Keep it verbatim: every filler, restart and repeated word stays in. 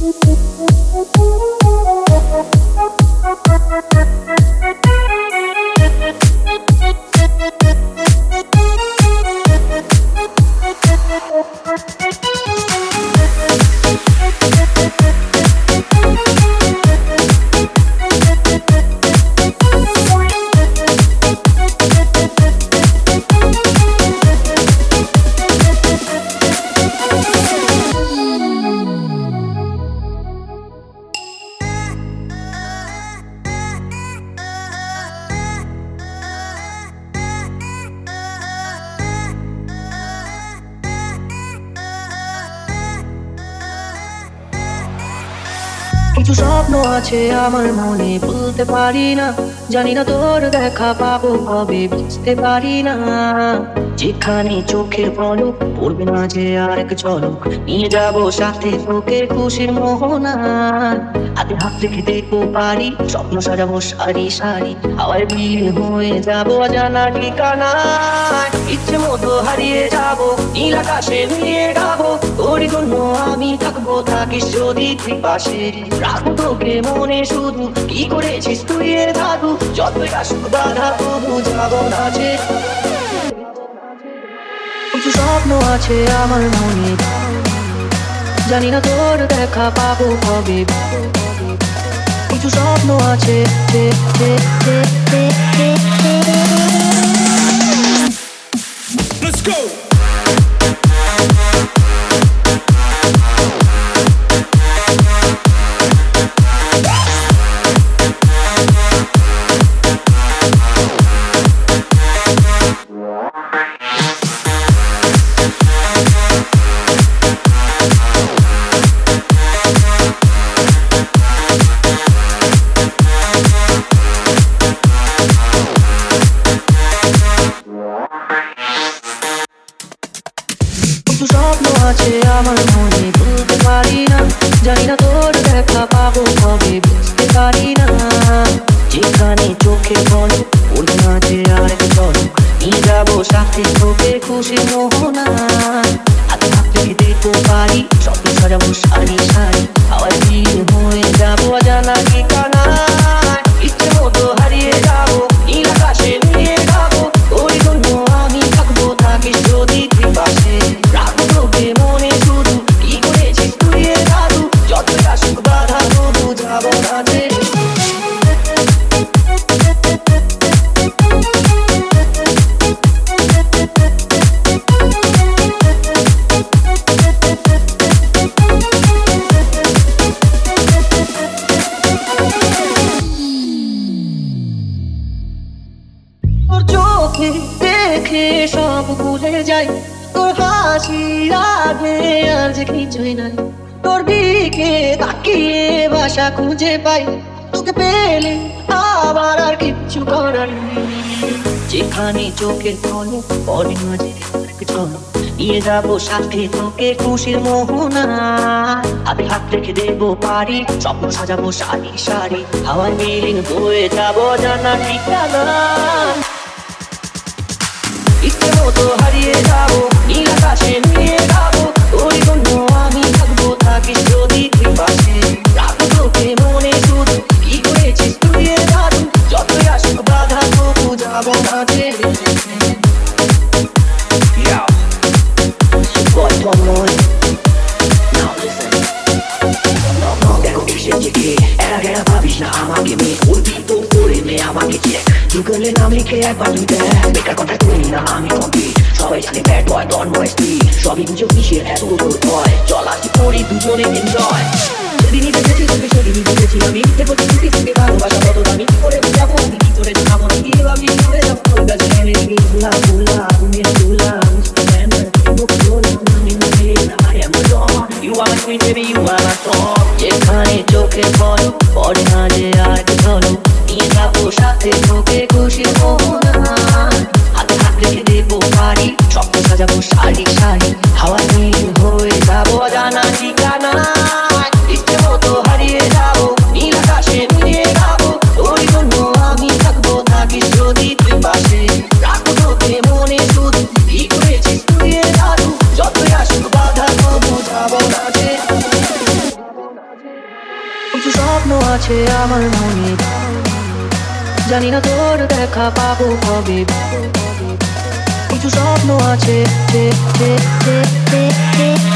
কিছু স্বপ্ন আছে আমার মনে বলতে পারি না, জানি না তোর দেখা পাবো কবে বুঝতে পারি না। যেখানে চোখের পলক পড়বে না যে আরেক ঝলক, নিয়ে যাবো সাথে তোকে খুশির মোহনা। হাতে হাত রেখে দেখবো পারি, স্বপ্ন সাজাবো সারি সারি, হাওয়ায় বিলীন হয়ে যাবো অজানা ঠিকানায়। ইচ্ছে মতো হারিয়ে যাবো নীল আকাশে মিলিয়ে গাবো, তোরই জন্য আমি থাকবো, থাকিস যদি তুই পাশে। রাখবো তোকে মনে শুধু, কি করেছিস তুই এ দাদু, যতই আসুক বাধা তবু যাবো না যে। কিছু স্বপ্ন আছে আমার মনে, জানি না তোর দেখা পাবো কবে। কিছু স্বপ্ন আছে হে হে হে হে হে হে। Let's go! কিছু স্বপ্ন আছে আমার মনে বলতে পারি না, জানি না তোর দেখা পাবো কবে বুঝতে পারি না। যেখানে চোখে পলক পড়বে না যে আরেক ঝলক, নিয়ে যাবো সাথে তোকে খুশির মোহনা। হাতে হাত রেখে দেখবো পারি, স্বপ্ন সাজাবো সারি সারি, হাওয়ায় বিলীন হয়ে যাবো অজানা ঠিকানায়। ইচ্ছে মতো হারিয়ে যাবো নীল আকাশে মিলিয়ে গাবো, তোরই জন্য আমি থাকবো, থাকিস যদি তুই পাশে। রাখবো তোকে মনে শুধু, কি করেছিস তুই এ দাদু, যতই আসুক বাধা তবু যাবো না যে। তোর চোখে দেখে সব ভুলে যাই, তোর হাসি আগে আর যে কিছুই নাই। তোর দিকে তাকিয়ে ভাষা খুঁজে পাই, তোকে পেলে আবার আর কিচ্ছু করার নেই। যেখানে চোখের পলক পড়ে না যে আরেক ঝলক, নিয়ে যাবো সাথে তোকে খুশির মোহনা। হাতে হাত রেখে দেবো পারি, স্বপ্ন সাজাবো সারি সারি, হাওয়ায় বিলীন হয়ে যাবো জানা ঠিকানা। ইচ্ছে মতো হারিয়ে যাবো নীল আকাশে মিলিয়ে গাবো, তোরই জন্য আমি থাকবো, থাকিস যদি তুই পাশে। রাখবো তোকে মনে শুধু, কি করেছিস তুই এ দাদু, যতই আসুক বাধা তবু যাবো না যে। Yeah. Boy, boy, now listen. দেখো এসেছে কে, এরা গেরা ভাবিস না আমাকে মেয়ে, উল্টি তো করে নে আমাকে চেক। গুগলে নাম লিখে একবার তুই দেখ, বেকার কথা করি না আমি কমপ্লিট। সবাই জানে ব্যাড বয় ডন বয় স্পিড, সবই বুঝে কিসের এত তোর ভয়, চল আসি করি দুজনে এনজয়। সেদিনই দেখেছি তোকে, সেদিনই দেখেছি আমি, মিথ্যে বলছি তুই তোকে ভালোবাসা কত দামি, কি করে বুঝাবো আমি, কি করে জানাবো কি ভাবি, কি করে যাবো তোর কাছে আমি। ভুলা ভুলা তুমি ভুলা You are my queen, baby, you are my song. যেখানে চোখে পলক পড়ে না যে আরেক ঝলক, নিয়ে যাবো সাথে তোকে খুশির মোহনা। হাতে হাত রেখে দেবো পারি, স্বপ্ন সাজাবো সারি সারি, হাওয়ায় বিলীন হয়ে যাবো অজানা ঠিকানায়। ইচ্ছে মতো হারিয়ে যাবো নীল আকাশে মিলিয়ে গাবো, তোরই জন্য আমি থাকবো, থাকিস যদি তুই পাশে। রাখবো তোকে মনে শুধু, কি করেছিস তুই এ দাদু, যতই আসুক বাধা তবু যাবো না যে। কিছু স্বপ্ন আছে আমার মনে, জানি না তোর দেখা পাবো কবে। কিছু স্বপ্ন আছে,